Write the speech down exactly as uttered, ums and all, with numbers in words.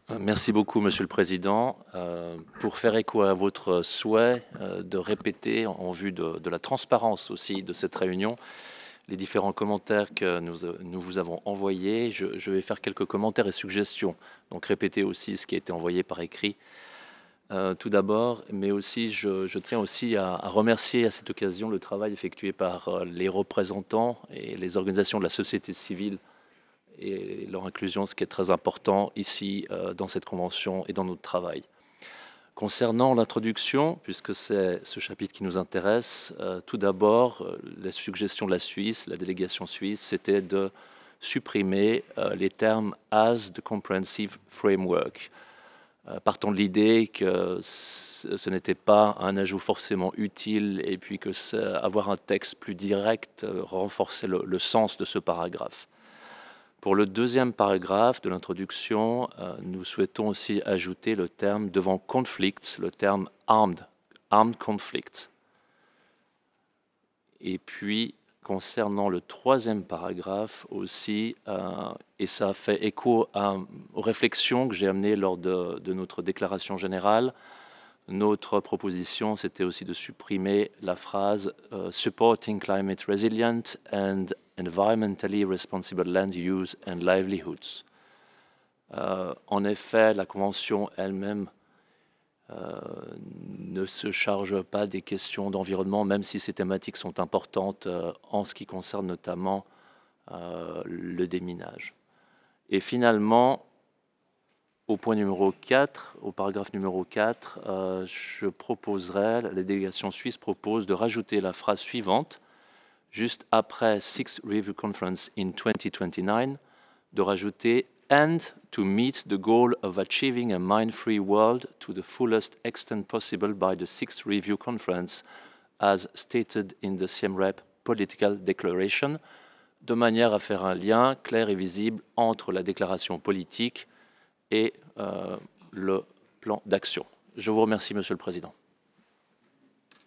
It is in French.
Euh, Merci beaucoup, Monsieur le Président. Euh, pour faire écho à votre souhait euh, de répéter, en vue de, de la transparence aussi de cette réunion, les différents commentaires que nous, euh, nous vous avons envoyés, je, je vais faire quelques commentaires et suggestions. Donc répéter aussi ce qui a été envoyé par écrit. Euh, tout d'abord, mais aussi je, je tiens aussi à, à remercier à cette occasion le travail effectué par euh, les représentants et les organisations de la société civile et leur inclusion, ce qui est très important ici euh, dans cette convention et dans notre travail. Concernant l'introduction, puisque c'est ce chapitre qui nous intéresse, euh, tout d'abord, euh, la suggestion de la Suisse, la délégation suisse, c'était de supprimer euh, les termes as the comprehensive framework, euh, partant de l'idée que ce, ce n'était pas un ajout forcément utile et puis que avoir un texte plus direct euh, renforçait le, le sens de ce paragraphe. Pour le deuxième paragraphe de l'introduction, euh, nous souhaitons aussi ajouter le terme devant conflicts, le terme armed, armed conflict. Et puis, concernant le troisième paragraphe aussi, euh, et ça fait écho à, aux réflexions que j'ai amenées lors de, de notre déclaration générale, notre proposition, c'était aussi de supprimer la phrase euh, Supporting climate resilient and environmentally responsible land use and livelihoods. Euh, en effet, la Convention elle-même euh, ne se charge pas des questions d'environnement, même si ces thématiques sont importantes euh, en ce qui concerne notamment euh, le déminage. Et finalement, au point numéro quatre, au paragraphe numéro quatre, euh, je proposerai, la délégation suisse propose de rajouter la phrase suivante, juste après Sixth Review Conference in twenty twenty-nine, de rajouter and to meet the goal of achieving a mine-free world to the fullest extent possible by the Sixth Review Conference, as stated in the Siem Reap Political Declaration, de manière à faire un lien clair et visible entre la déclaration politique et euh, le plan d'action. Je vous remercie, Monsieur le Président.